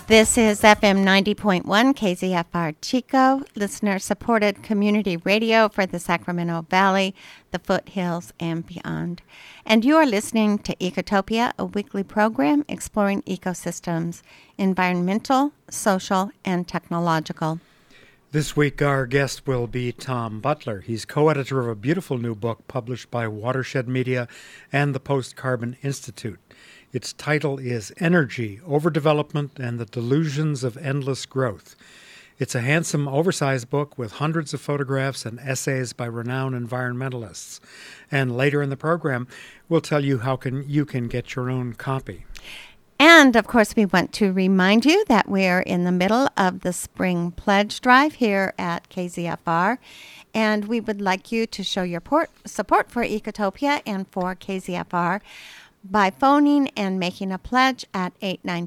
This is FM 90.1 KZFR Chico, listener-supported community radio for the Sacramento Valley, the foothills, and beyond. And you are listening to Ecotopia, a weekly program exploring ecosystems, environmental, social, and technological. This week our guest will be Tom Butler. He's co-editor of a beautiful new book published by Watershed Media and the Post-Carbon Institute. Its title is Energy, Overdevelopment, and the Delusions of Endless Growth. It's a handsome, oversized book with hundreds of photographs and essays by renowned environmentalists. And later in the program, we'll tell you how you can get your own copy. And, of course, we want to remind you that we're in the middle of the Spring Pledge Drive here at KZFR. And we would like you to show your support for Ecotopia and for KZFR by phoning and making a pledge at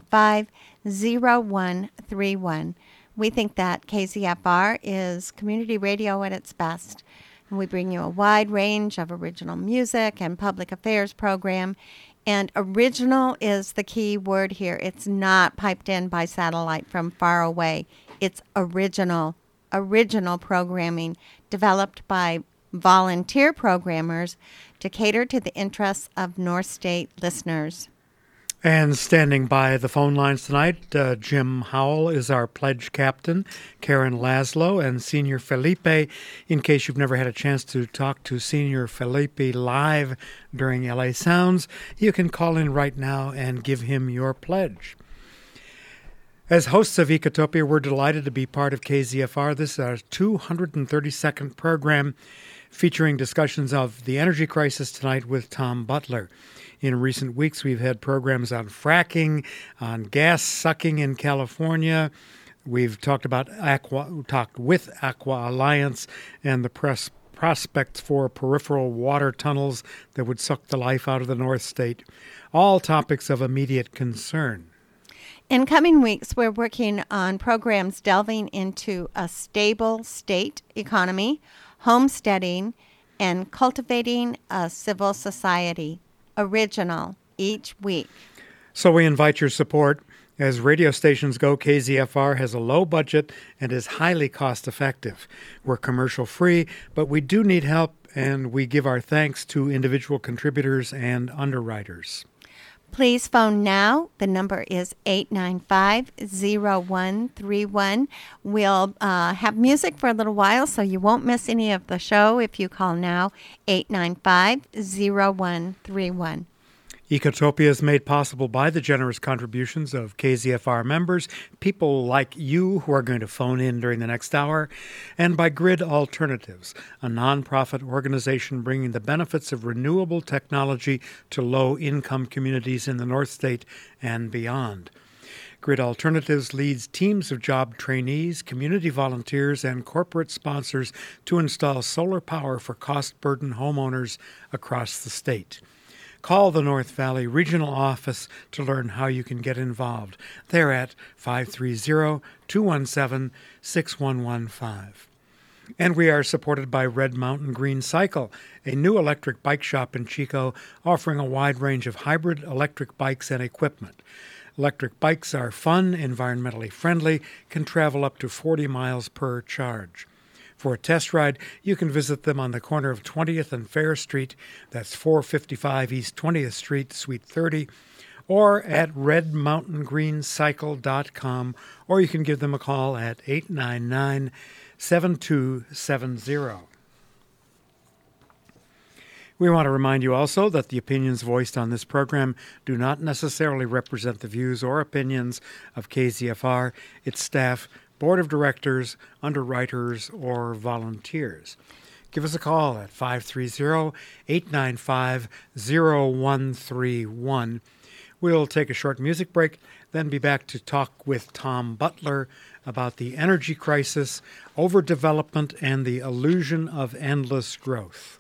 895-0131. We think that KZFR is community radio at its best. And we bring you a wide range of original music and public affairs program. And original is the key word here. It's not piped in by satellite from far away. It's original programming developed by volunteer programmers to cater to the interests of North State listeners. And standing by the phone lines tonight, Jim Howell is our pledge captain, Karen Laszlo, and Senior Felipe. In case you've never had a chance to talk to Senior Felipe live during LA Sounds, you can call in right now and give him your pledge. As hosts of Ecotopia, we're delighted to be part of KZFR. This is our 232nd program featuring discussions of the energy crisis tonight with Tom Butler. In recent weeks, we've had programs on fracking, on gas sucking in California. We've talked with Aqua Alliance and the prospects for peripheral water tunnels that would suck the life out of the North State. All topics of immediate concern. In coming weeks, we're working on programs delving into a stable state economy, homesteading, and cultivating a civil society. Original each week. So we invite your support. As radio stations go, KZFR has a low budget and is highly cost-effective. We're commercial-free, but we do need help, and we give our thanks to individual contributors and underwriters. Please phone now. The number is 895-0131. We'll have music for a little while, so you won't miss any of the show if you call now, 895-0131. Ecotopia is made possible by the generous contributions of KZFR members, people like you who are going to phone in during the next hour, and by Grid Alternatives, a nonprofit organization bringing the benefits of renewable technology to low-income communities in the North State and beyond. Grid Alternatives leads teams of job trainees, community volunteers, and corporate sponsors to install solar power for cost-burdened homeowners across the state. Call the North Valley Regional Office to learn how you can get involved. They're at 530-217-6115. And we are supported by Red Mountain Green Cycle, a new electric bike shop in Chico offering a wide range of hybrid electric bikes and equipment. Electric bikes are fun, environmentally friendly, can travel up to 40 miles per charge. For a test ride, you can visit them on the corner of 20th and Fair Street, that's 455 East 20th Street, Suite 30, or at redmountaingreencycle.com, or you can give them a call at 899-7270. We want to remind you also that the opinions voiced on this program do not necessarily represent the views or opinions of KZFR, its staff, board of directors, underwriters, or volunteers. Give us a call at 530-895-0131. We'll take a short music break, then be back to talk with Tom Butler about the energy crisis, overdevelopment, and the illusion of endless growth.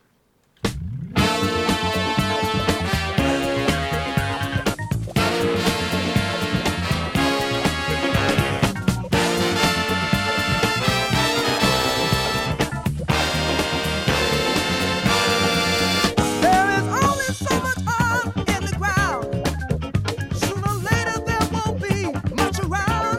Around.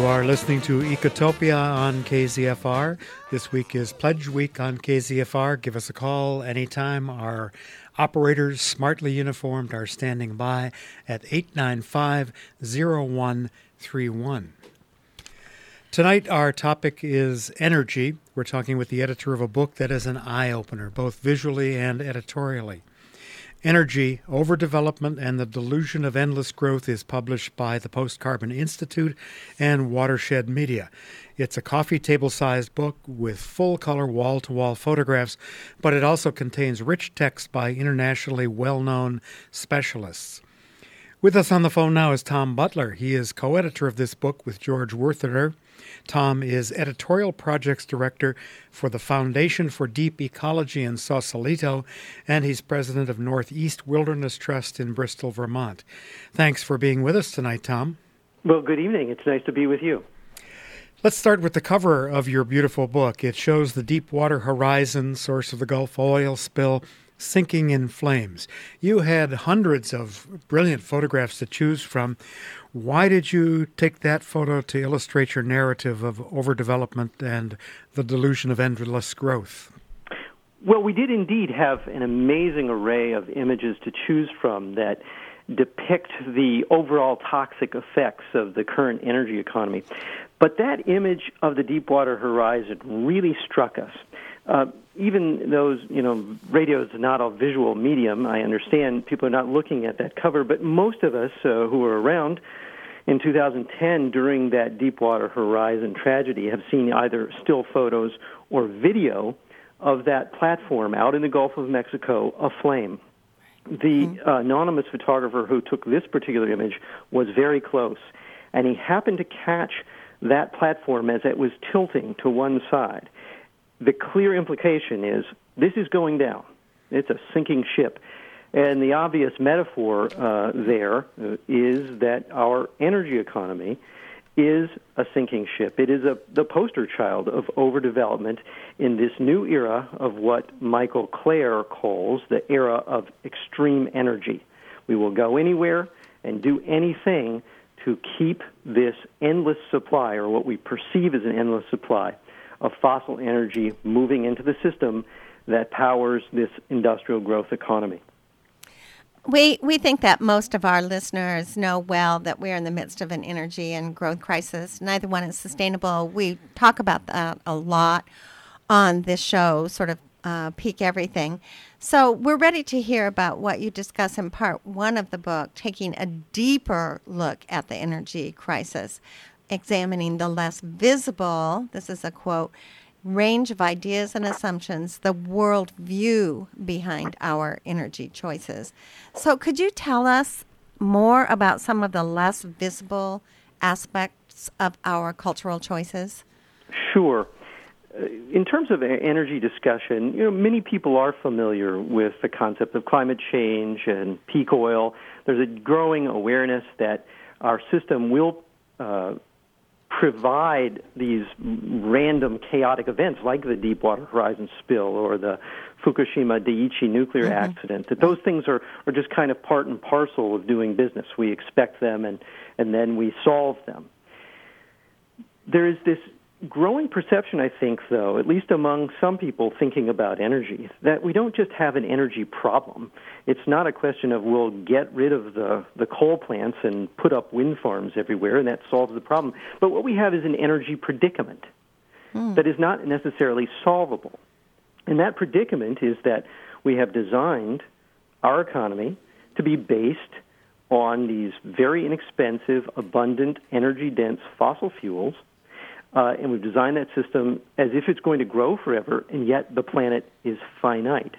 are listening to Ecotopia on KZFR. This week is Pledge Week on KZFR. Give us a call anytime. Our operators, smartly uniformed, are standing by at 895-0131. Tonight, our topic is energy. We're talking with the editor of a book that is an eye-opener, both visually and editorially. Energy, Overdevelopment, and the Delusion of Endless Growth is published by the Post-Carbon Institute and Watershed Media. It's a coffee table-sized book with full-color wall-to-wall photographs, but it also contains rich text by internationally well-known specialists. With us on the phone now is Tom Butler. He is co-editor of this book with George Wertheter. Tom is editorial projects director for the Foundation for Deep Ecology in Sausalito, and he's president of Northeast Wilderness Trust in Bristol, Vermont. Thanks for being with us tonight, Tom. Well, good evening. It's nice to be with you. Let's start with the cover of your beautiful book. It shows the Deepwater Horizon, source of the Gulf oil spill, sinking in flames. You had hundreds of brilliant photographs to choose from. Why did you take that photo to illustrate your narrative of overdevelopment and the delusion of endless growth? Well, we did indeed have an amazing array of images to choose from that depict the overall toxic effects of the current energy economy. But that image of the Deepwater Horizon really struck us. Even those, radio is not a visual medium. I understand people are not looking at that cover, but most of us who were around in 2010 during that Deepwater Horizon tragedy have seen either still photos or video of that platform out in the Gulf of Mexico aflame. The anonymous photographer who took this particular image was very close, and he happened to catch that platform as it was tilting to one side. The clear implication is this is going down. It's a sinking ship. And the obvious metaphor there is that our energy economy is a sinking ship. It is the poster child of overdevelopment in this new era of what Michael Clare calls the era of extreme energy. We will go anywhere and do anything to keep this endless supply, or what we perceive as an endless supply, of fossil energy moving into the system that powers this industrial growth economy. We think that most of our listeners know well that we're in the midst of an energy and growth crisis. Neither one is sustainable. We talk about that a lot on this show, sort of peak everything. So we're ready to hear about what you discuss in part one of the book, taking a deeper look at the energy crisis, examining the less visible, this is a quote, range of ideas and assumptions, the world view behind our energy choices. So could you tell us more about some of the less visible aspects of our cultural choices? Sure. In terms of energy discussion, many people are familiar with the concept of climate change and peak oil. There's a growing awareness that our system will provide these random chaotic events like the Deepwater Horizon spill or the Fukushima Daiichi nuclear accident, that those things are just kind of part and parcel of doing business. We expect them and then we solve them. There is this growing perception, I think, though, at least among some people thinking about energy, that we don't just have an energy problem. It's not a question of we'll get rid of the coal plants and put up wind farms everywhere and that solves the problem. But what we have is an energy predicament that is not necessarily solvable. And that predicament is that we have designed our economy to be based on these very inexpensive, abundant, energy-dense fossil fuels. And we've designed that system as if it's going to grow forever, and yet the planet is finite.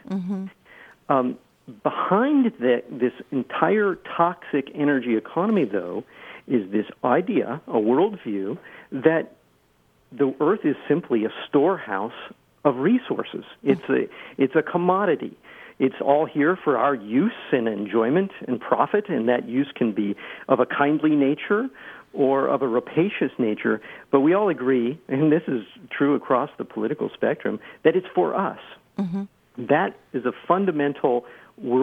Behind this entire toxic energy economy, though, is this idea, a worldview, that the Earth is simply a storehouse of resources. It's a commodity. It's all here for our use and enjoyment and profit, and that use can be of a kindly nature or of a rapacious nature, but we all agree, and this is true across the political spectrum, that it's for us. That is a fundamental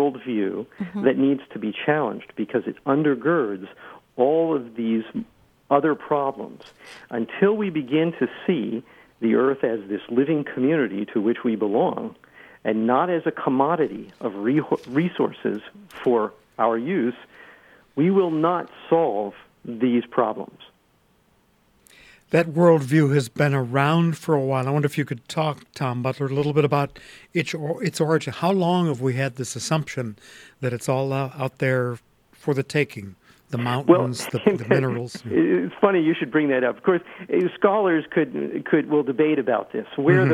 worldview that needs to be challenged because it undergirds all of these other problems, until we begin to see the Earth as this living community to which we belong, and not as a commodity of resources for our use, we will not solve these problems. That worldview has been around for a while. I wonder if you could talk, Tom Butler, a little bit about its origin. How long have we had this assumption that it's all out there for the taking? The mountains, the minerals. It's funny you should bring that up. Of course, scholars will debate about this. When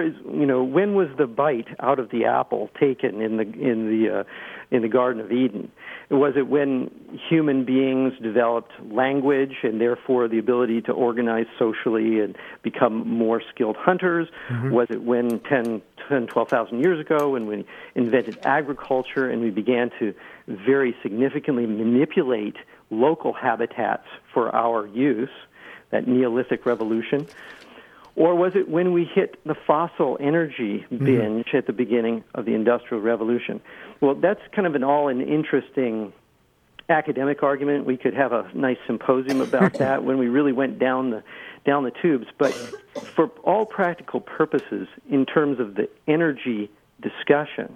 was the bite out of the apple taken in the Garden of Eden? Was it when human beings developed language and therefore the ability to organize socially and become more skilled hunters? Mm-hmm. Was it when 12,000 years ago when we invented agriculture and we began to very significantly manipulate local habitats for our use, that Neolithic revolution? Or was it when we hit the fossil energy binge at the beginning of the Industrial Revolution? Well, that's kind of an interesting academic argument. We could have a nice symposium about that when we really went down the tubes. But for all practical purposes, in terms of the energy discussion,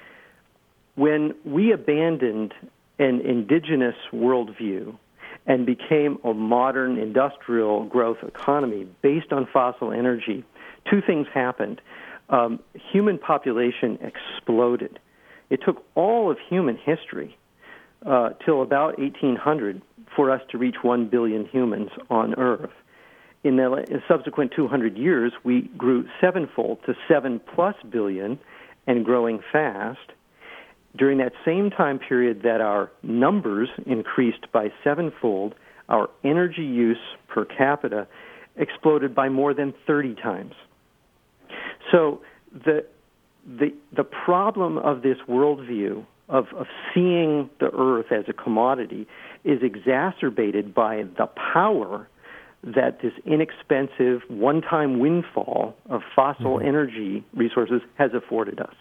when we abandoned an indigenous worldview and became a modern industrial growth economy based on fossil energy, two things happened. Human population exploded. It took all of human history till about 1800 for us to reach 1 billion humans on Earth. In the subsequent 200 years, we grew sevenfold to 7+ billion and growing fast. During that same time period that our numbers increased by sevenfold, our energy use per capita exploded by more than 30 times. So the problem of this worldview of seeing the Earth as a commodity is exacerbated by the power that this inexpensive one-time windfall of fossil energy resources has afforded us.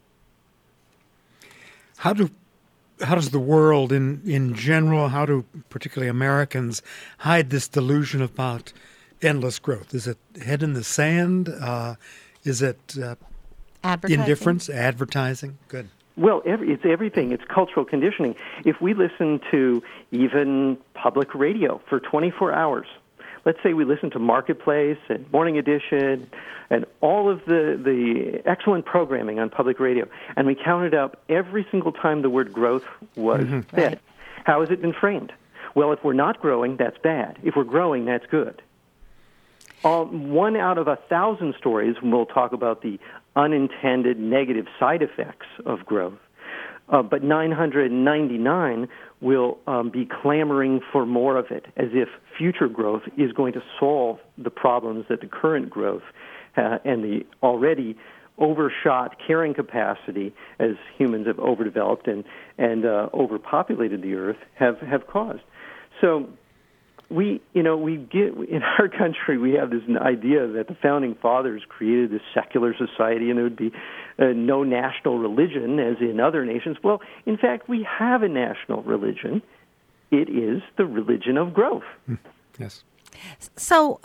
How does the world in general, how do particularly Americans hide this delusion about endless growth? Is it head in the sand? Is it indifference, advertising? Good. Well, it's everything. It's cultural conditioning. If we listen to even public radio for 24 hours, let's say we listen to Marketplace and Morning Edition and all of the excellent programming on public radio, and we counted up every single time the word growth was said. Right. How has it been framed? Well, if we're not growing, that's bad. If we're growing, that's good. 1 out of 1,000 stories will talk about the unintended negative side effects of growth. But 999 will be clamoring for more of it, as if future growth is going to solve the problems that the current growth and the already overshot carrying capacity, as humans have overdeveloped and overpopulated the earth, have caused. So we get in our country, we have this idea that the founding fathers created this secular society and there would be no national religion as in other nations. Well, in fact, we have a national religion. It is the religion of growth. Yes. So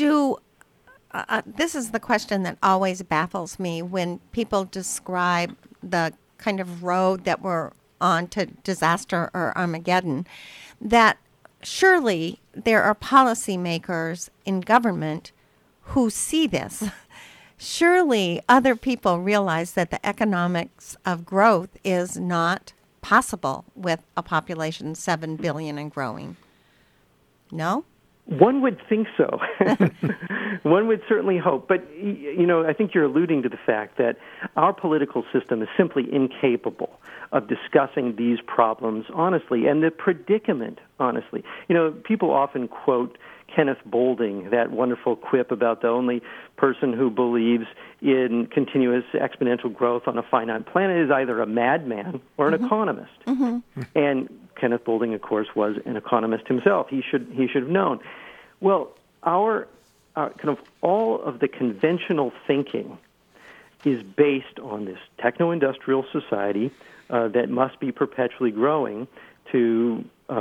this is the question that always baffles me when people describe the kind of road that we're on to disaster or Armageddon, that surely there are policymakers in government who see this. Surely other people realize that the economics of growth is not possible with a population 7 billion and growing. No? One would think so. One would certainly hope. But, I think you're alluding to the fact that our political system is simply incapable of discussing these problems honestly and the predicament honestly. People often quote Kenneth Boulding, that wonderful quip about the only person who believes in continuous exponential growth on a finite planet is either a madman or an economist. Mm-hmm. And Kenneth Boulding, of course, was an economist himself. He should have known. Well, our kind of all of the conventional thinking is based on this techno-industrial society that must be perpetually growing, to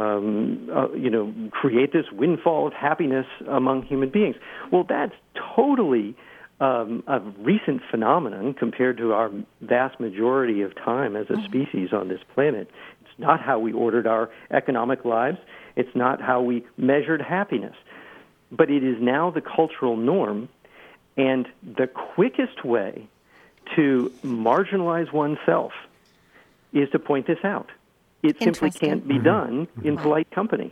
create this windfall of happiness among human beings. Well, that's totally a recent phenomenon compared to our vast majority of time as a species on this planet. It's not how we ordered our economic lives. It's not how we measured happiness. But it is now the cultural norm, and the quickest way to marginalize oneself is to point this out. It simply can't be done in polite company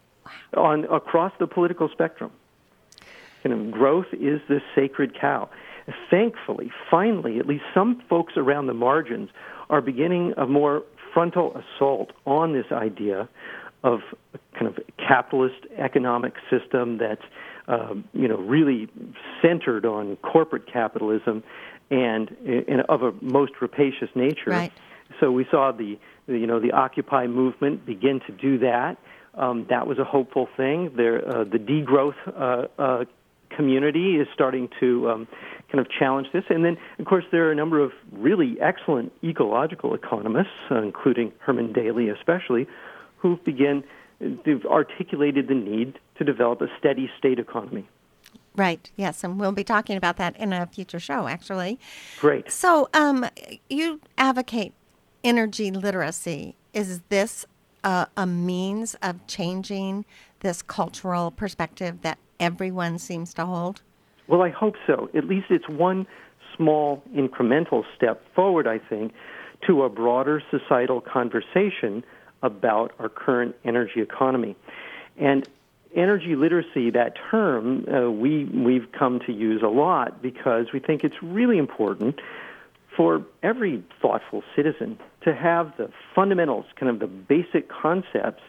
across the political spectrum. Growth is the sacred cow. Thankfully, finally, at least some folks around the margins are beginning a more frontal assault on this idea of kind of capitalist economic system that's really centered on corporate capitalism and of a most rapacious nature. Right. So we saw the Occupy movement begin to do that. That was a hopeful thing. The degrowth community is starting to kind of challenge this. And then, of course, there are a number of really excellent ecological economists, including Herman Daly especially, who've articulated the need to develop a steady state economy. Right, yes, and we'll be talking about that in a future show, actually. Great. So you advocate energy literacy. Is this a means of changing this cultural perspective that everyone seems to hold? Well, I hope so. At least it's one small incremental step forward, I think, to a broader societal conversation about our current energy economy. And energy literacy, that term, we've come to use a lot because we think it's really important for every thoughtful citizen to have the fundamentals, kind of the basic concepts,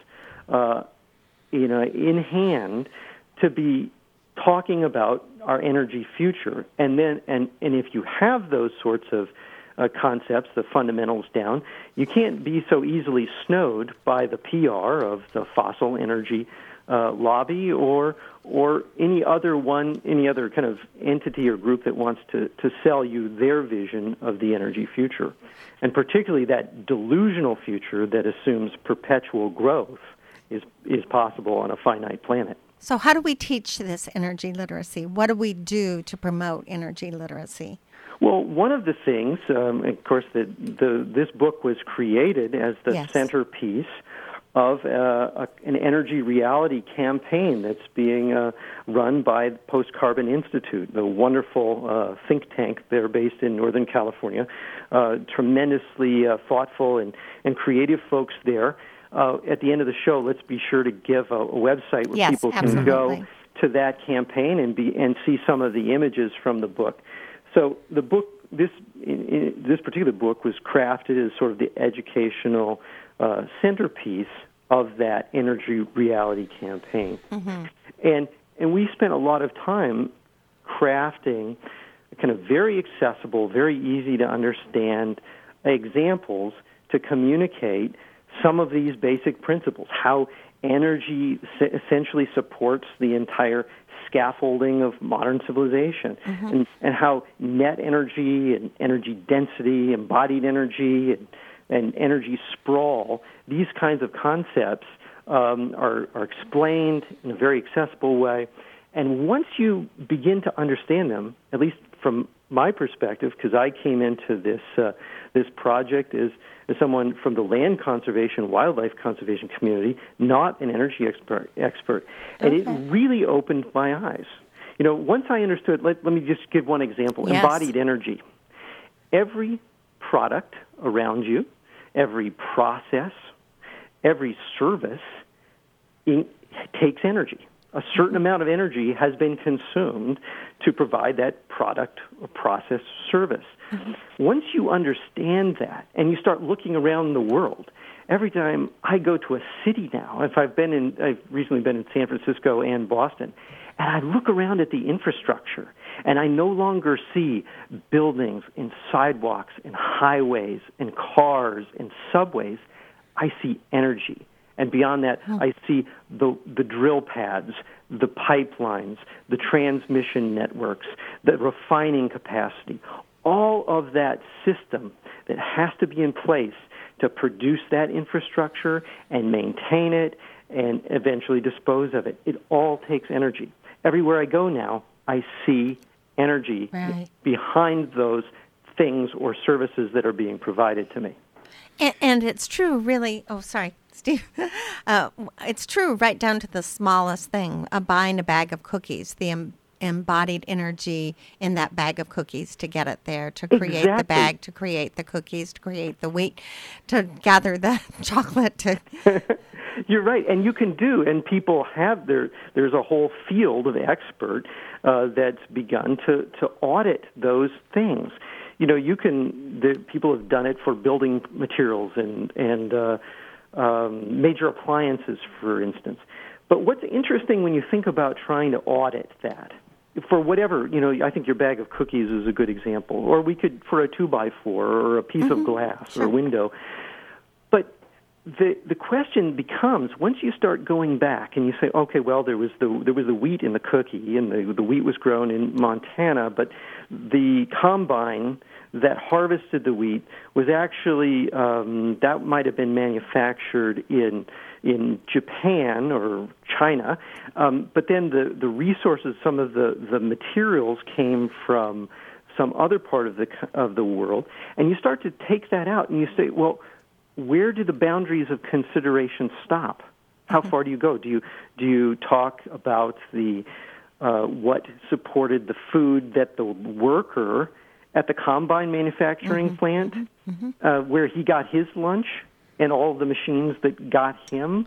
in hand to be talking about our energy future. And then, and if you have those sorts of concepts, the fundamentals down, you can't be so easily snowed by the PR of the fossil energy lobby or any other kind of entity or group that wants to sell you their vision of the energy future, and particularly that delusional future that assumes perpetual growth is possible on a finite planet. So how do we teach this energy literacy? What do we do to promote energy literacy? Well, one of the things, of course, this book was created as the centerpiece of an energy reality campaign that's being run by the Post-Carbon Institute, the wonderful think tank there based in Northern California. Tremendously thoughtful and creative folks there. At the end of the show, let's be sure to give a website where people can go to that campaign and see some of the images from the book. So the book, this particular book, was crafted as sort of the educational centerpiece of that energy reality campaign. Mm-hmm. And we spent a lot of time crafting kind of very accessible, very easy to understand examples to communicate some of these basic principles, how energy essentially supports the entire scaffolding of modern civilization, mm-hmm. and how net energy and energy density, embodied energy, and energy sprawl, these kinds of concepts are explained in a very accessible way. And once you begin to understand them, at least from my perspective, because I came into this project as someone from the land conservation, wildlife conservation community, not an energy expert. And it really opened my eyes. Once I understood, let me just give one example, embodied energy. Every product around you, every process, every service takes energy. A certain amount of energy has been consumed to provide that product or process service. Mm-hmm. Once you understand that and you start looking around the world, every time I go to a city now, I've recently been in San Francisco and Boston, and I look around at the infrastructure, and I no longer see buildings and sidewalks and highways and cars and subways. I see energy. And beyond that, I see the drill pads, the pipelines, the transmission networks, the refining capacity, all of that system that has to be in place to produce that infrastructure and maintain it and eventually dispose of it. It all takes energy. Everywhere I go now, I see energy behind those things or services that are being provided to me. And it's true, really. Oh, sorry, Steve. It's true right down to the smallest thing, buying a bag of cookies, the embodied energy in that bag of cookies to get it there, to create the bag, to create the cookies, to create the wheat, to gather the chocolate. To You're right, and you can do, and people have there's a whole field of expert that's begun to audit those things. You know, people have done it for building materials and major appliances, for instance. But what's interesting when you think about trying to audit that, for whatever, I think your bag of cookies is a good example, or we could for a 2x4 or a piece of glass or a window. But the question becomes, once you start going back and you say, okay, well, there was the wheat in the cookie, and the wheat was grown in Montana, but the combine that harvested the wheat was actually that might have been manufactured in Japan or China, but then the resources, some of the materials came from some other part of the world, and you start to take that out and you say, well, where do the boundaries of consideration stop? How far do you go? Do you talk about the what supported the food that the worker at the combine manufacturing plant, where he got his lunch, and all of the machines that got him,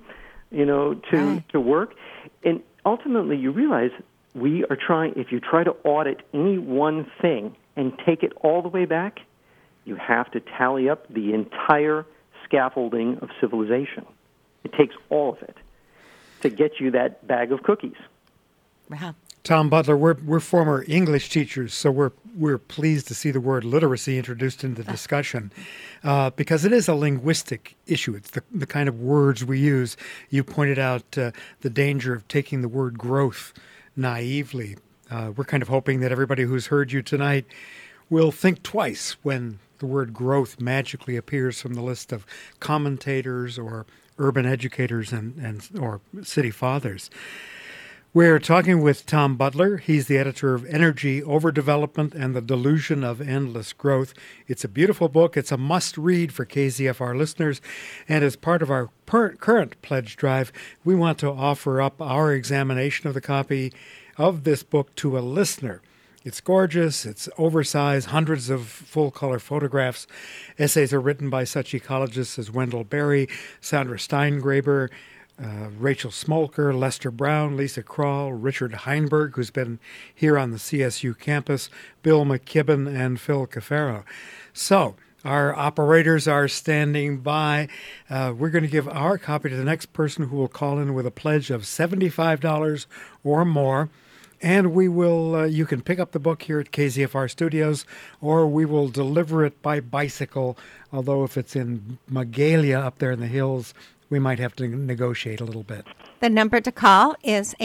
to work? And ultimately, you realize we are trying. If you try to audit any one thing and take it all the way back, you have to tally up the entire scaffolding of civilization. It takes all of it to get you that bag of cookies. Wow. Tom Butler, we're former English teachers, so we're pleased to see the word literacy introduced into the discussion because it is a linguistic issue. It's the kind of words we use. You pointed out the danger of taking the word growth naively. We're kind of hoping that everybody who's heard you tonight will think twice when the word growth magically appears from the list of commentators or urban educators and or city fathers. We're talking with Tom Butler. He's the editor of Energy Overdevelopment and the Delusion of Endless Growth. It's a beautiful book. It's a must-read for KZFR listeners. And as part of our current pledge drive, we want to offer up our examination of the copy of this book to a listener. It's gorgeous. It's oversized, hundreds of full-color photographs. Essays are written by such ecologists as Wendell Berry, Sandra Steingraber, Rachel Smolker, Lester Brown, Lisa Kroll, Richard Heinberg, who's been here on the CSU campus, Bill McKibben, and Phil Cafaro. So our operators are standing by. We're going to give our copy to the next person who will call in with a pledge of $75 or more. And we will, you can pick up the book here at KZFR Studios, or we will deliver it by bicycle, although if it's in Magalia up there in the hills, we might have to negotiate a little bit. The number to call is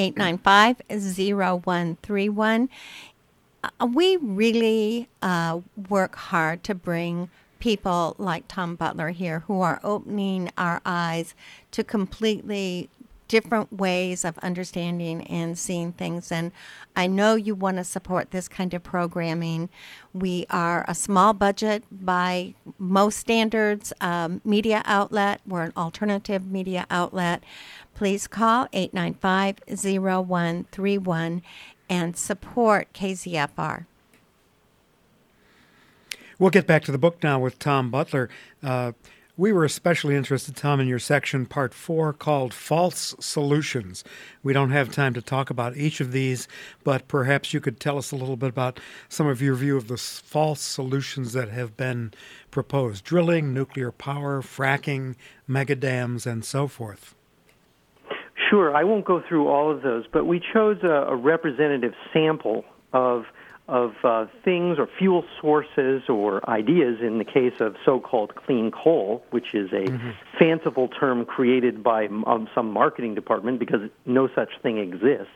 895-0131. We really work hard to bring people like Tom Butler here who are opening our eyes to completely different ways of understanding and seeing things. And I know you want to support this kind of programming. We are a small budget by most standards media outlet. We're an alternative media outlet. Please call 895-0131 and support KZFR. We'll get back to the book now with Tom Butler. We were especially interested, Tom, in your section, Part 4, called False Solutions. We don't have time to talk about each of these, but perhaps you could tell us a little bit about some of your view of the false solutions that have been proposed. Drilling, nuclear power, fracking, megadams, and so forth. Sure. I won't go through all of those, but we chose a representative sample of things or fuel sources or ideas in the case of so-called clean coal, which is a fanciful term created by some marketing department because no such thing exists.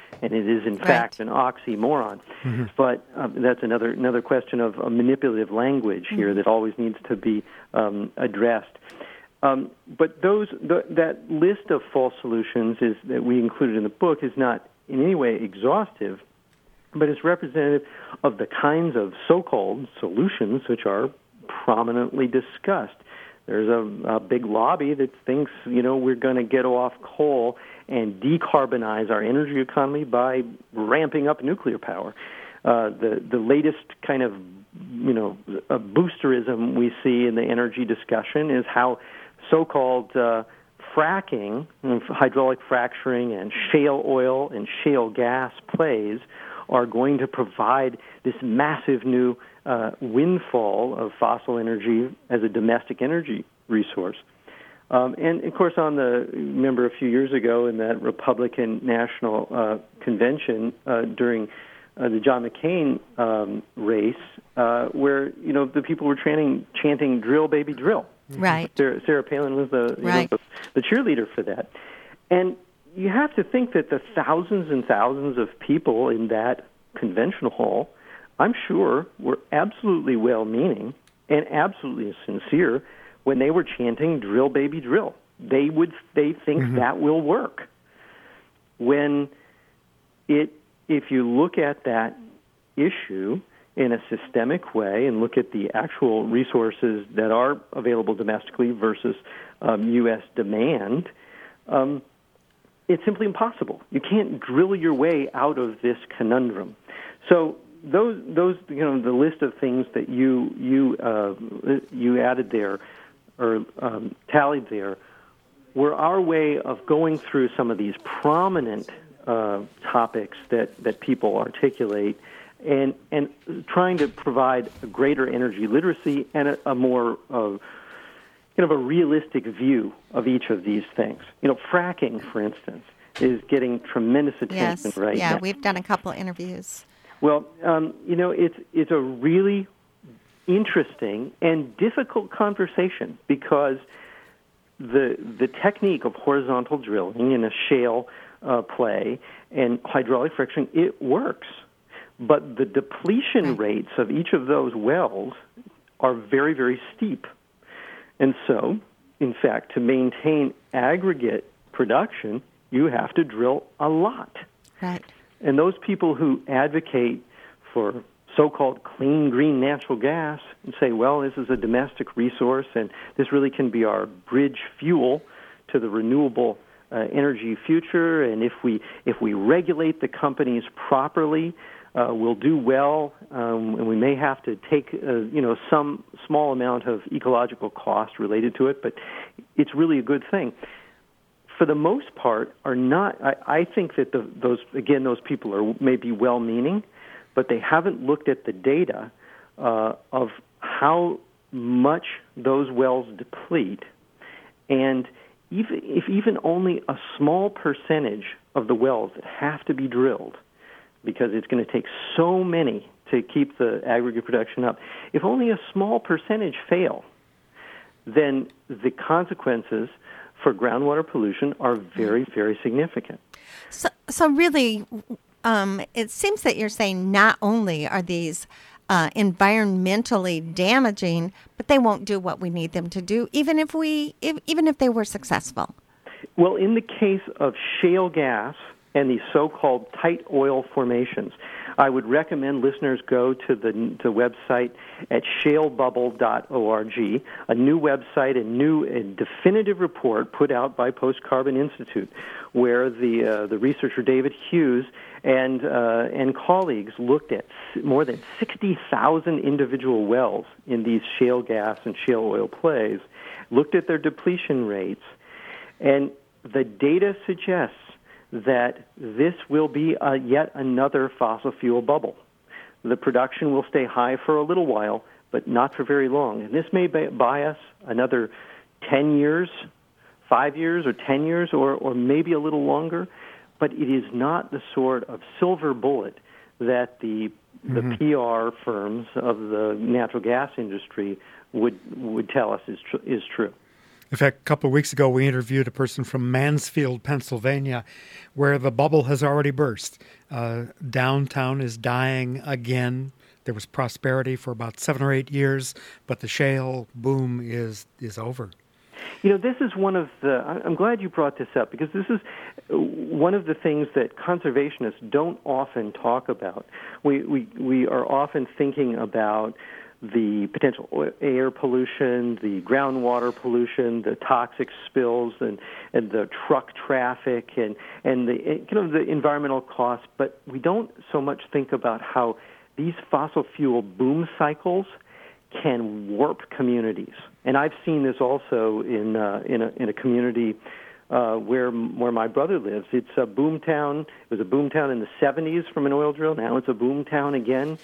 and it is in fact an oxymoron. But that's another question of manipulative language here that always needs to be addressed. But that list of false solutions that we included in the book is not in any way exhaustive, but it's representative of the kinds of so-called solutions which are prominently discussed. There's a big lobby that thinks, we're going to get off coal and decarbonize our energy economy by ramping up nuclear power. The latest kind of, boosterism we see in the energy discussion is how so-called fracking, hydraulic fracturing, and shale oil and shale gas plays are going to provide this massive new windfall of fossil energy as a domestic energy resource. And, of course, remember a few years ago in that Republican National Convention during the John McCain race, where, the people were chanting "Drill, baby, drill." Right. Sarah Palin was the cheerleader for that. And you have to think that the thousands and thousands of people in that convention hall, I'm sure, were absolutely well-meaning and absolutely sincere when they were chanting "Drill, baby, drill." They think that will work. If you look at that issue in a systemic way and look at the actual resources that are available domestically versus U.S. demand, it's simply impossible. You can't drill your way out of this conundrum. So those the list of things that you added there or tallied there were our way of going through some of these prominent topics that people articulate and trying to provide a greater energy literacy and a more a realistic view of each of these things. Fracking, for instance, is getting tremendous attention right now. Yeah, we've done a couple of interviews. Well, it's a really interesting and difficult conversation because the technique of horizontal drilling in a shale play and hydraulic friction, it works. But the depletion rates of each of those wells are very, very steep. And so, in fact, to maintain aggregate production, you have to drill a lot. Right. And those people who advocate for so-called clean, green natural gas and say, well, this is a domestic resource and this really can be our bridge fuel to the renewable energy future, and if we regulate the companies properly, we'll do well, and we may have to take some small amount of ecological cost related to it, but it's really a good thing. For the most part, are not. I think that those people are maybe well-meaning, but they haven't looked at the data of how much those wells deplete, and if even only a small percentage of the wells that have to be drilled, because it's going to take so many to keep the aggregate production up, if only a small percentage fail, then the consequences for groundwater pollution are very, very significant. So really, it seems that you're saying not only are these environmentally damaging, but they won't do what we need them to do, even if they were successful. Well, in the case of shale gas and these so-called tight oil formations, I would recommend listeners go to the website at shalebubble.org, a new website, a new definitive report put out by Post Carbon Institute, where the researcher David Hughes and colleagues looked at more than 60,000 individual wells in these shale gas and shale oil plays, looked at their depletion rates, and the data suggests that this will be yet another fossil fuel bubble. The production will stay high for a little while, but not for very long. And this may buy us another 10 years, 5 years, or 10 years, or maybe a little longer. But it is not the sort of silver bullet that the PR firms of the natural gas industry would tell us is true. In fact, a couple of weeks ago, we interviewed a person from Mansfield, Pennsylvania, where the bubble has already burst. Downtown is dying again. There was prosperity for about 7 or 8 years, but the shale boom is over. This is one of the, I'm glad you brought this up, because this is one of the things that conservationists don't often talk about. We are often thinking about the potential air pollution, the groundwater pollution, the toxic spills, and the truck traffic, and the the environmental costs. But we don't so much think about how these fossil fuel boom cycles can warp communities. And I've seen this also in a community where my brother lives. It's a boom town. It was a boom town in the 70s from an oil drill. Now it's a boom town again.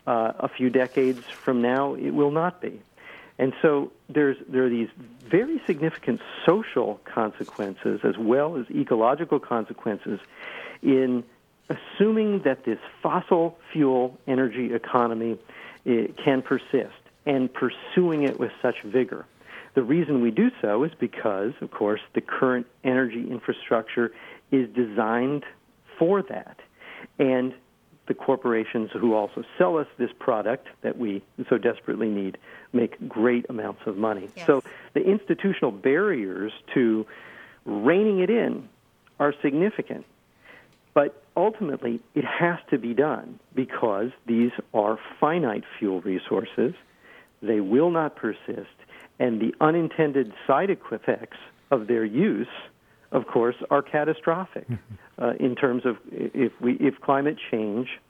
A few decades from now, it will not be. And so there are these very significant social consequences as well as ecological consequences in assuming that this fossil fuel energy economy can persist and pursuing it with such vigor. The reason we do so is because, of course, the current energy infrastructure is designed for that. And the corporations who also sell us this product that we so desperately need make great amounts of money. Yes. So the institutional barriers to reining it in are significant. But ultimately, it has to be done because these are finite fuel resources. They will not persist. And the unintended side effects of their use, of course, are catastrophic in terms of if climate change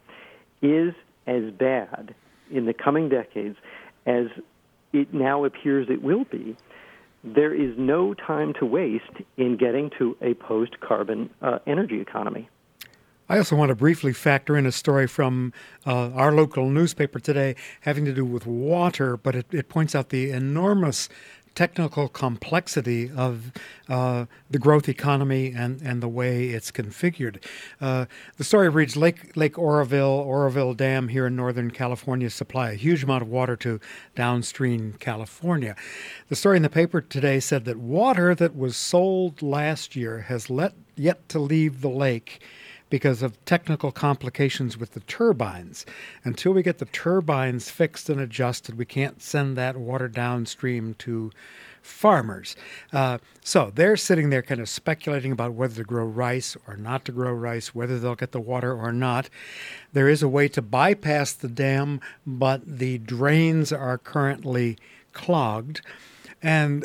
is as bad in the coming decades as it now appears it will be. There is no time to waste in getting to a post-carbon energy economy. I also want to briefly factor in a story from our local newspaper today having to do with water, but it points out the enormous technical complexity of the growth economy and the way it's configured. The story reads, Lake Oroville Dam here in Northern California supply a huge amount of water to downstream California. The story in the paper today said that water that was sold last year has yet to leave the lake because of technical complications with the turbines. Until we get the turbines fixed and adjusted, we can't send that water downstream to farmers. So they're sitting there kind of speculating about whether to grow rice or not to grow rice, whether they'll get the water or not. There is a way to bypass the dam, but the drains are currently clogged. And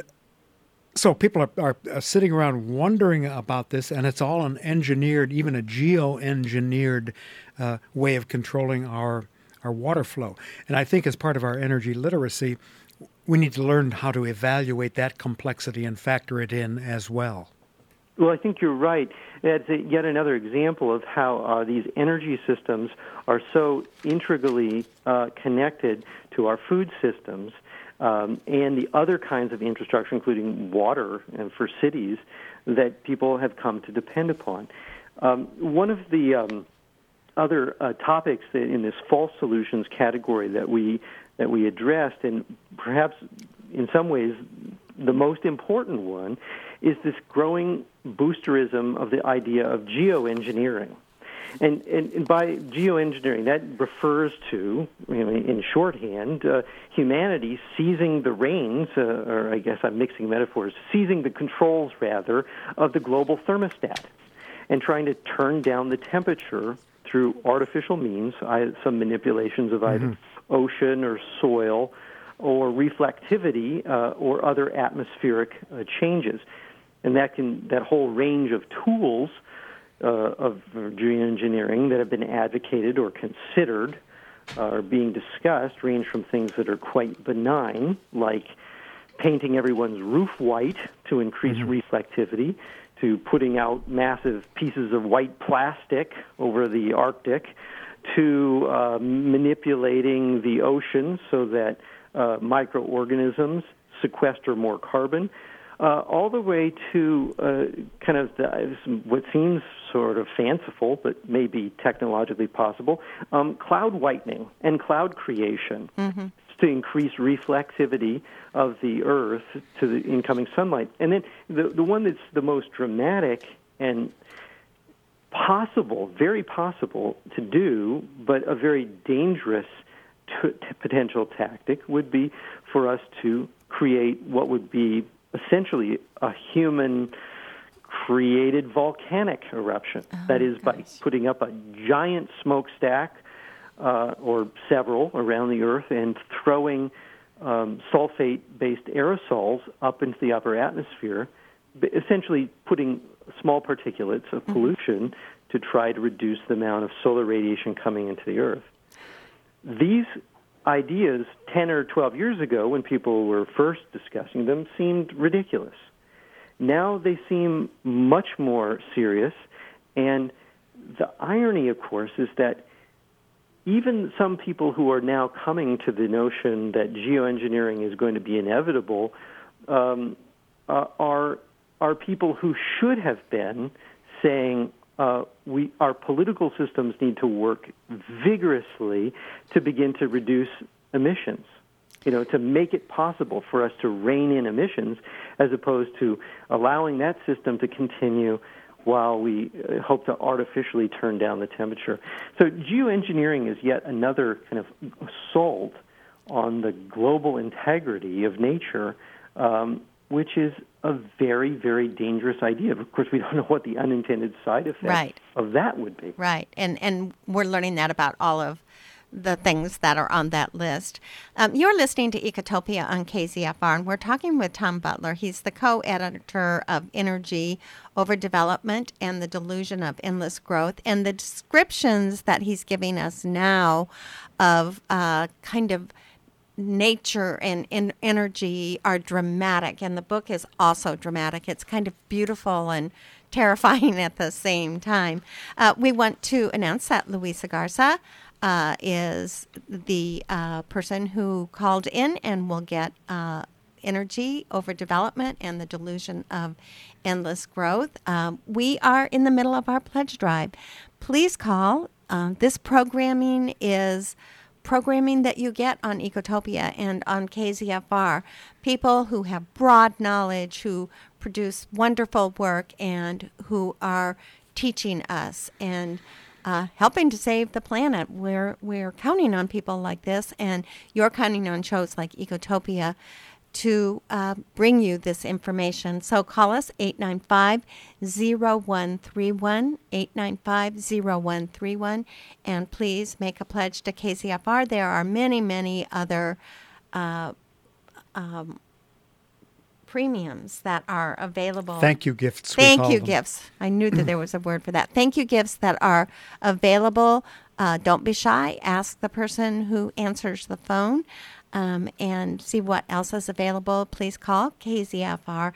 so people are sitting around wondering about this, and it's all an engineered, even a geo-engineered way of controlling our water flow. And I think as part of our energy literacy, we need to learn how to evaluate that complexity and factor it in as well. Well, I think you're right. That's yet another example of how these energy systems are so integrally connected to our food systems. And the other kinds of infrastructure, including water and for cities, that people have come to depend upon. One of the other topics that in this false solutions category that we addressed, and perhaps in some ways the most important one, is this growing boosterism of the idea of geoengineering. And by geoengineering, that refers to, in shorthand, humanity seizing the reins, or I guess I'm mixing metaphors, seizing the controls, rather, of the global thermostat and trying to turn down the temperature through artificial means, some manipulations of either ocean or soil or reflectivity or other atmospheric changes. And that whole range of tools of geoengineering that have been advocated or considered or being discussed range from things that are quite benign, like painting everyone's roof white to increase reflectivity, to putting out massive pieces of white plastic over the Arctic, to manipulating the ocean so that microorganisms sequester more carbon, all the way to kind of what seems sort of fanciful, but maybe technologically possible, cloud whitening and cloud creation. to increase reflexivity of the Earth to the incoming sunlight. And then the one that's the most dramatic and possible, very possible to do, but a very dangerous potential tactic would be for us to create what would be essentially a human-created volcanic eruption. That is, by putting up a giant smokestack or several around the Earth and throwing sulfate-based aerosols up into the upper atmosphere, essentially putting small particulates of pollution to try to reduce the amount of solar radiation coming into the Earth. These ideas 10 or 12 years ago, when people were first discussing them, seemed ridiculous. Now they seem much more serious, and the irony, of course, is that even some people who are now coming to the notion that geoengineering is going to be inevitable are people who should have been saying our political systems need to work vigorously to begin to reduce emissions, to make it possible for us to rein in emissions, as opposed to allowing that system to continue while we hope to artificially turn down the temperature. So geoengineering is yet another kind of assault on the global integrity of nature, which is a very, very dangerous idea. Of course, we don't know what the unintended side effect of that would be. Right, and we're learning that about all of the things that are on that list. You're listening to Ecotopia on KZFR, and we're talking with Tom Butler. He's the co-editor of Energy Overdevelopment and the Delusion of Endless Growth. And the descriptions that he's giving us now of kind of nature and energy are dramatic, and the book is also dramatic. It's kind of beautiful and terrifying at the same time. We want to announce that Luisa Garza is the person who called in and will get Energy Overdevelopment and the Delusion of Endless Growth. We are in the middle of our pledge drive. Please call. This programming is programming that you get on Ecotopia and on KZFR. People who have broad knowledge, who produce wonderful work, and who are teaching us and helping to save the planet. We're counting on people like this, and you're counting on shows like Ecotopia to bring you this information. So call us 895-0131, 895-0131, and please make a pledge to KZFR. There are many, many other premiums that are available. Thank you gifts. Thank you gifts. I knew that there was a word for that. Thank you gifts that are available. Don't be shy. Ask the person who answers the phone and see what else is available. Please call KZFR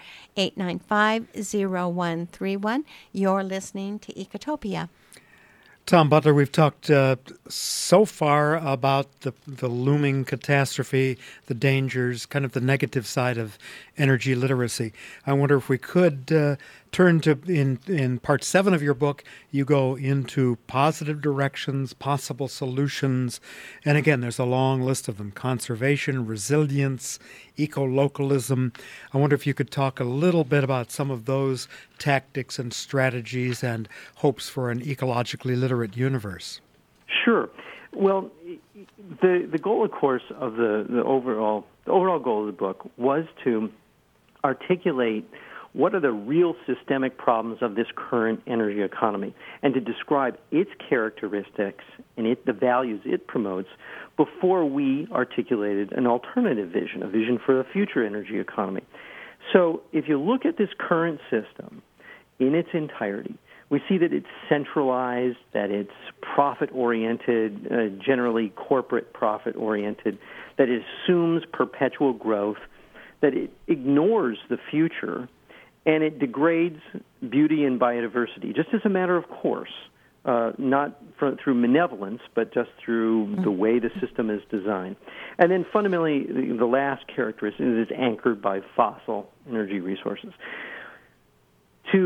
895-0131. You're listening to Ecotopia. Tom Butler, we've talked so far about the looming catastrophe, the dangers, kind of the negative side of energy literacy. I wonder if we could turn to, in part 7 of your book, you go into positive directions, possible solutions, and again, there's a long list of them: conservation, resilience, eco-localism. I wonder if you could talk a little bit about some of those tactics and strategies and hopes for an ecologically literate universe. Sure. Well, the goal, of course, of the overall goal of the book was to articulate what are the real systemic problems of this current energy economy, and to describe its characteristics and the values it promotes before we articulated an alternative vision, a vision for the future energy economy. So if you look at this current system in its entirety, we see that it's centralized, that it's profit-oriented, generally corporate profit-oriented, that it assumes perpetual growth, that it ignores the future, and it degrades beauty and biodiversity, just as a matter of course, not through malevolence, but just through the way the system is designed. And then fundamentally, the last characteristic is anchored by fossil energy resources. To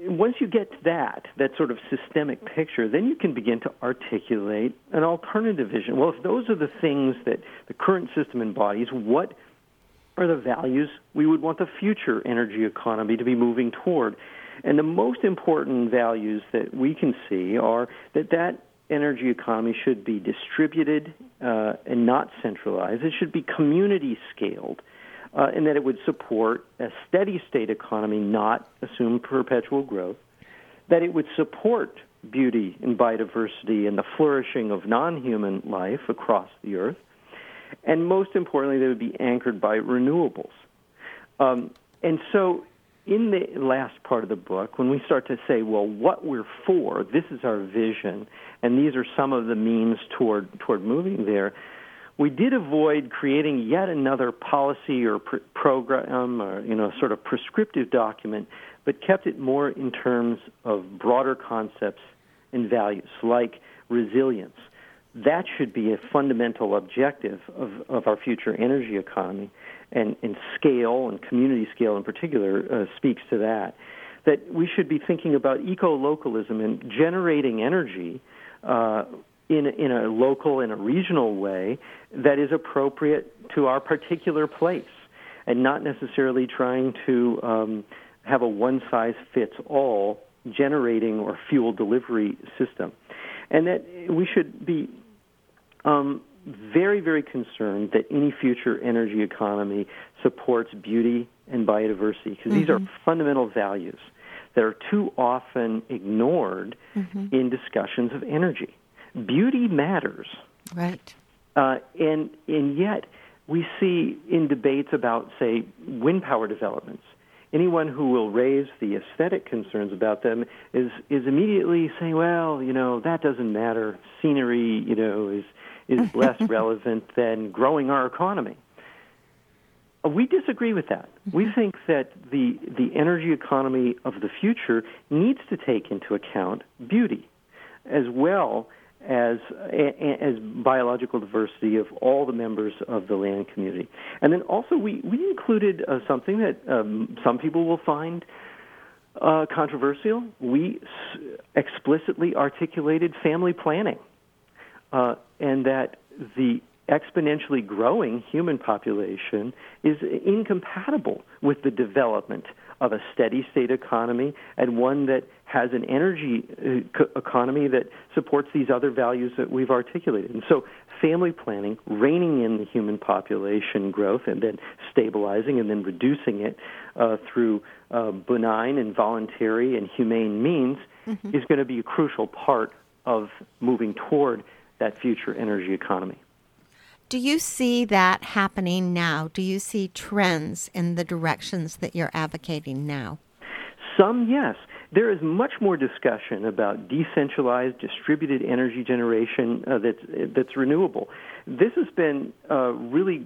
once you get to that sort of systemic picture, then you can begin to articulate an alternative vision. Well, if those are the things that the current system embodies, what are the values we would want the future energy economy to be moving toward? And the most important values that we can see are that energy economy should be distributed and not centralized. It should be community scaled, and that it would support a steady state economy, not assume perpetual growth, that it would support beauty and biodiversity and the flourishing of non-human life across the earth, and most importantly, they would be anchored by renewables. And so in the last part of the book, when we start to say, well, what we're for, this is our vision, and these are some of the means toward moving there, we did avoid creating yet another policy or program or, sort of prescriptive document, but kept it more in terms of broader concepts and values, like resilience. That should be a fundamental objective of our future energy economy, and scale, and community scale in particular, speaks to that. That we should be thinking about eco-localism and generating energy in a local and a regional way that is appropriate to our particular place, and not necessarily trying to have a one-size-fits-all generating or fuel delivery system. And that we should be very, very concerned that any future energy economy supports beauty and biodiversity, because these are fundamental values that are too often ignored in discussions of energy. Beauty matters. Right. And yet we see in debates about, say, wind power developments, anyone who will raise the aesthetic concerns about them is immediately saying, well, that doesn't matter. Scenery, is less relevant than growing our economy. We disagree with that. We think that the energy economy of the future needs to take into account beauty as well as biological diversity of all the members of the land community. And then also we included something that some people will find controversial. We explicitly articulated family planning, and that the exponentially growing human population is incompatible with the development of a steady state economy, and one that has an energy economy that supports these other values that we've articulated. And so family planning, reining in the human population growth and then stabilizing and then reducing it through benign and voluntary and humane means is going to be a crucial part of moving toward that future energy economy. Do you see that happening now? Do you see trends in the directions that you're advocating now? Some, yes. There is much more discussion about decentralized, distributed energy generation that's renewable. This has been really,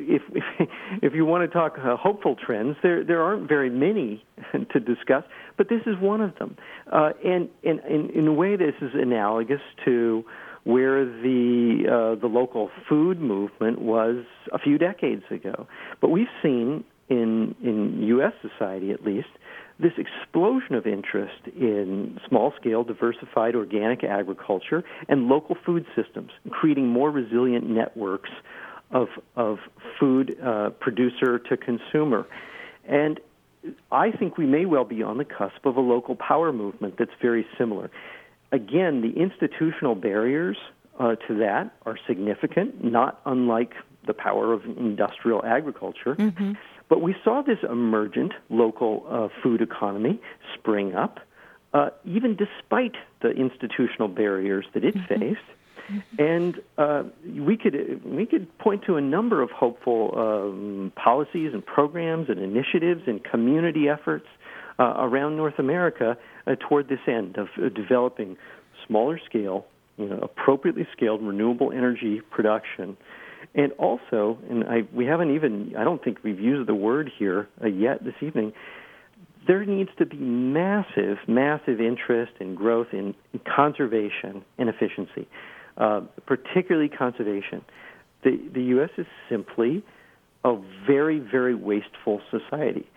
if you want to talk hopeful trends, there aren't very many to discuss, but this is one of them. And in a way, this is analogous to where the local food movement was a few decades ago. But we've seen in U.S. society, at least, this explosion of interest in small-scale, diversified organic agriculture and local food systems, creating more resilient networks of food producer to consumer. And I think we may well be on the cusp of a local power movement that's very similar. Again, the institutional barriers to that are significant, not unlike the power of industrial agriculture. But we saw this emergent local food economy spring up, even despite the institutional barriers that it faced. And we could point to a number of hopeful policies and programs and initiatives and community efforts around North America toward this end of developing smaller scale, appropriately scaled renewable energy production. And also, we haven't even, I don't think we've used the word here yet this evening, there needs to be massive interest and growth in conservation and efficiency, particularly conservation. The U.S. is simply a very, very wasteful society.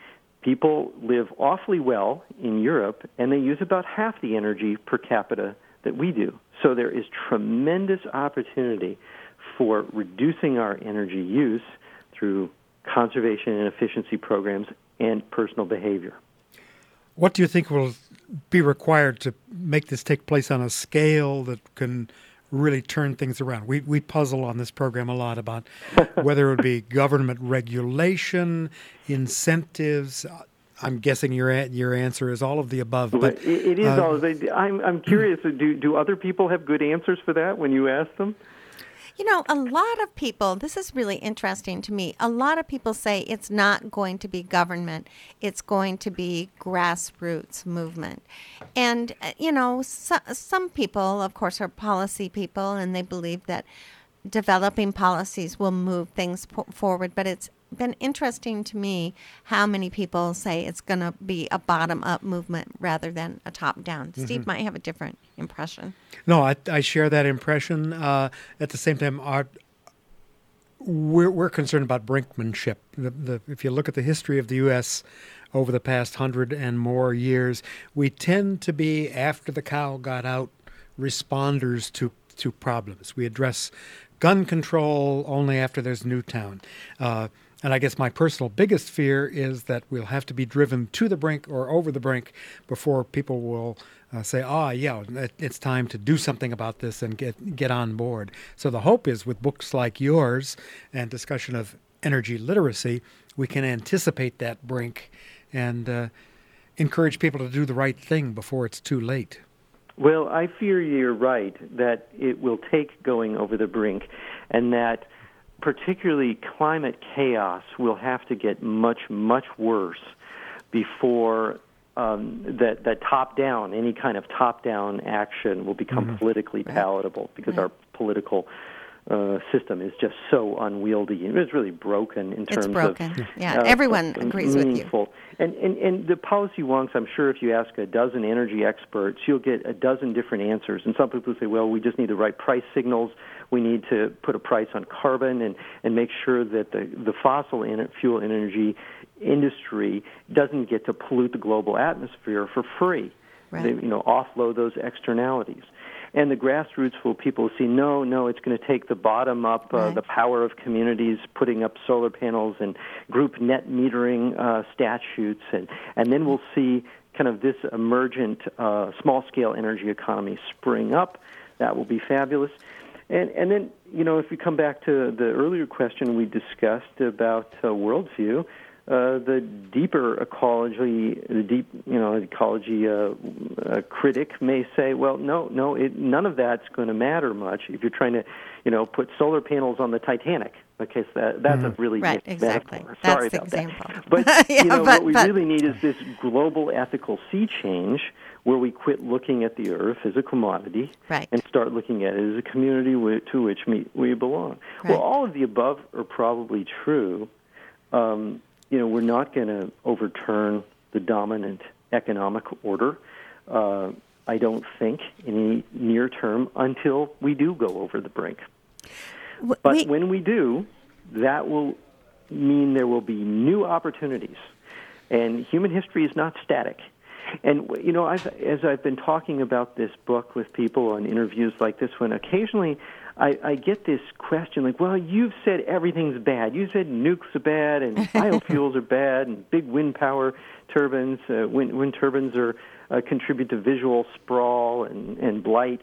people live awfully well in Europe, and they use about half the energy per capita that we do. So there is tremendous opportunity for reducing our energy use through conservation and efficiency programs and personal behavior. What do you think will be required to make this take place on a scale that can really turn things around? We puzzle on this program a lot about whether it would be government regulation, incentives. I'm guessing your answer is all of the above. But it is all of the. I'm curious. Do other people have good answers for that when you ask them? You know, a lot of people, this is really interesting to me. A lot of people say it's not going to be government. It's going to be grassroots movement. And, you know, some people, of course, are policy people, and they believe that developing policies will move things forward. But it's been interesting to me how many people say it's going to be a bottom-up movement rather than a top-down. Mm-hmm. Steve might have a different impression. No, I share that impression. At the same time, we're concerned about brinkmanship. If you look at the history of the U.S. over the past 100 and more years, we tend to be, after the cow got out, responders to problems. We address gun control only after there's Newtown. And I guess my personal biggest fear is that we'll have to be driven to the brink or over the brink before people will say, it's time to do something about this and get on board. So the hope is with books like yours and discussion of energy literacy, we can anticipate that brink and encourage people to do the right thing before it's too late. Well, I fear you're right that it will take going over the brink, and that particularly climate chaos will have to get much, much worse before that top-down, any kind of top-down action will become politically palatable, because our political system is just so unwieldy. It's really broken in terms of... It's broken. Everyone agrees with you. And the policy wonks, I'm sure if you ask a dozen energy experts, you'll get a dozen different answers. And some people say, well, we just need the right price signals. We need to put a price on carbon and make sure that the fossil fuel energy industry doesn't get to pollute the global atmosphere for free. Right. They, offload those externalities. And the grassroots people see, no, it's going to take the bottom up, the power of communities putting up solar panels and group net metering statutes, and then we'll see kind of this emergent small-scale energy economy spring up. That will be fabulous. And then, if we come back to the earlier question we discussed about worldview, the deeper ecology, critic may say, well, no, none of that's going to matter much if you're trying to, put solar panels on the Titanic. Okay, so that's a really exactly. metaphor. That's Sorry the about example. That. But what we really need is this global ethical sea change, where we quit looking at the earth as a commodity and start looking at it as a community to which we belong. Right. Well, all of the above are probably true. We're not going to overturn the dominant economic order, I don't think, in the near term, until we do go over the brink. But when we do, that will mean there will be new opportunities. And human history is not static. And, as I've been talking about this book with people on interviews like this one, occasionally I get this question like, well, you've said everything's bad. You said nukes are bad and biofuels are bad and big wind power turbines, wind turbines contribute to visual sprawl and blight.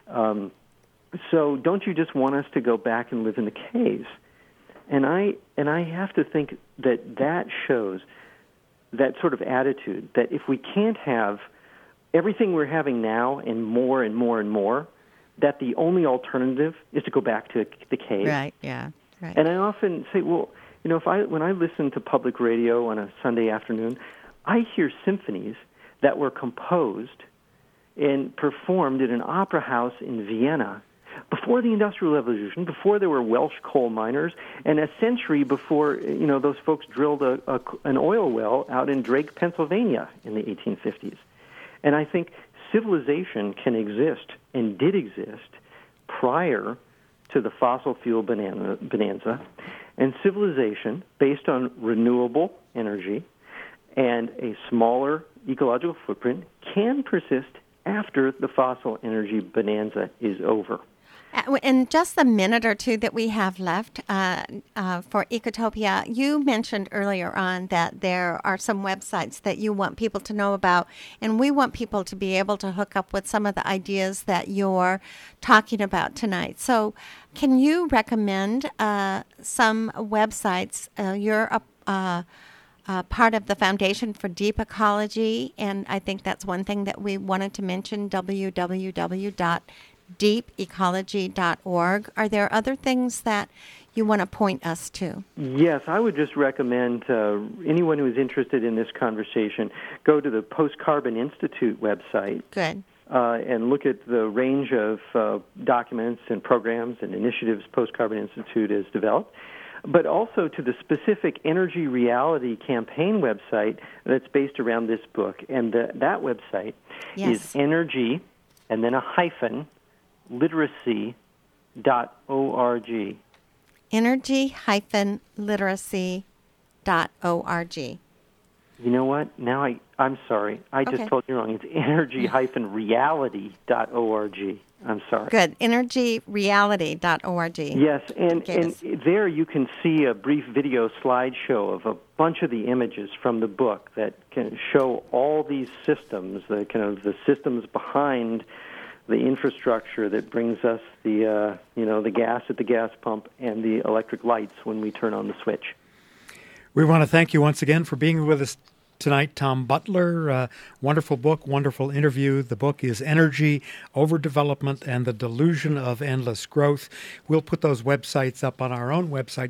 So don't you just want us to go back and live in the caves? And I have to think that shows that sort of attitude, that if we can't have everything we're having now and more and more and more, that the only alternative is to go back to the cave. Right, yeah. Right. And I often say, well, when I listen to public radio on a Sunday afternoon, I hear symphonies that were composed and performed in an opera house in Vienna before the Industrial Revolution, before there were Welsh coal miners, and a century before, those folks drilled an oil well out in Drake, Pennsylvania in the 1850s. And I think civilization can exist and did exist prior to the fossil fuel bonanza, and civilization based on renewable energy and a smaller ecological footprint can persist after the fossil energy bonanza is over. In just the minute or two that we have left for Ecotopia, you mentioned earlier on that there are some websites that you want people to know about, and we want people to be able to hook up with some of the ideas that you're talking about tonight. So can you recommend some websites? You're part of the Foundation for Deep Ecology, and I think that's one thing that we wanted to mention, www.deepecology.org. Are there other things that you want to point us to? Yes, I would just recommend anyone who is interested in this conversation go to the Post-Carbon Institute website. Good. And look at the range of documents and programs and initiatives Post-Carbon Institute has developed, but also to the specific Energy Reality campaign website that's based around this book. And that website is energy, and then a hyphen, literacy.org. Energy-literacy.org. You know what? Now I'm sorry. I just told you wrong. It's energy-reality.org. I'm sorry. Good. Energyreality.org. Yes, and there you can see a brief video slideshow of a bunch of the images from the book that can show all these systems, the systems behind the infrastructure that brings us the gas at the gas pump and the electric lights when we turn on the switch. We want to thank you once again for being with us tonight, Tom Butler. Wonderful book, wonderful interview. The book is Energy, Overdevelopment, and the Delusion of Endless Growth. We'll put those websites up on our own website,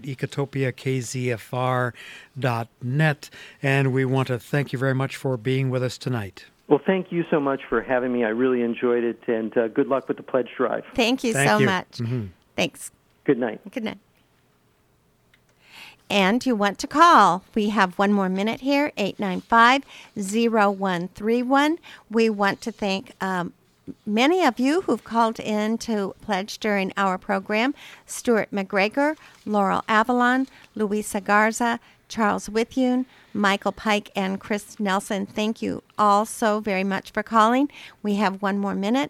ecotopiakzfr.net. And we want to thank you very much for being with us tonight. Well, thank you so much for having me. I really enjoyed it, and good luck with the pledge drive. Thank you so much. Mm-hmm. Thanks. Good night. Good night. And you want to call. We have one more minute here, 895-0131. We want to thank many of you who've called in to pledge during our program. Stuart McGregor, Laurel Avalon, Luisa Garza, Charles Withune, Michael Pike, and Chris Nelson. Thank you all so very much for calling. We have one more minute,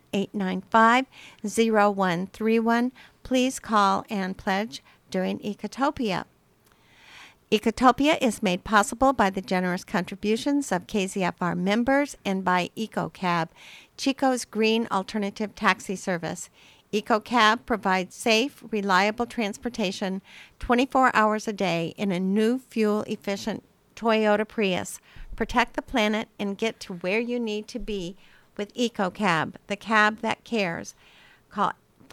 895-0131. Please call and pledge during Ecotopia. Ecotopia is made possible by the generous contributions of KZFR members and by EcoCab, Chico's green alternative taxi service. EcoCab provides safe, reliable transportation 24 hours a day in a new fuel-efficient Toyota Prius. Protect the planet and get to where you need to be with EcoCab, the cab that cares. Call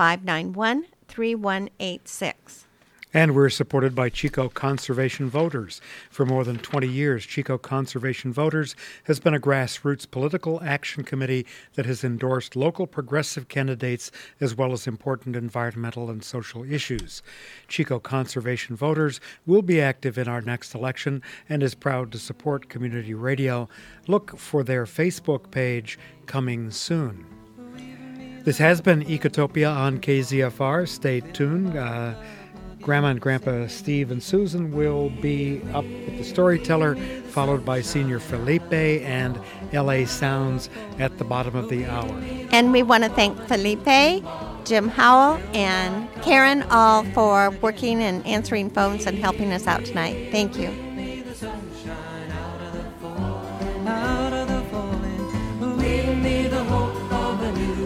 591-3186. And we're supported by Chico Conservation Voters. For more than 20 years, Chico Conservation Voters has been a grassroots political action committee that has endorsed local progressive candidates as well as important environmental and social issues. Chico Conservation Voters will be active in our next election and is proud to support community radio. Look for their Facebook page coming soon. This has been Ecotopia on KZFR. Stay tuned. Grandma and Grandpa Steve and Susan will be up with the Storyteller, followed by Senior Felipe and LA Sounds at the bottom of the hour. And we want to thank Felipe, Jim Howell, and Karen all for working and answering phones and helping us out tonight. Thank you.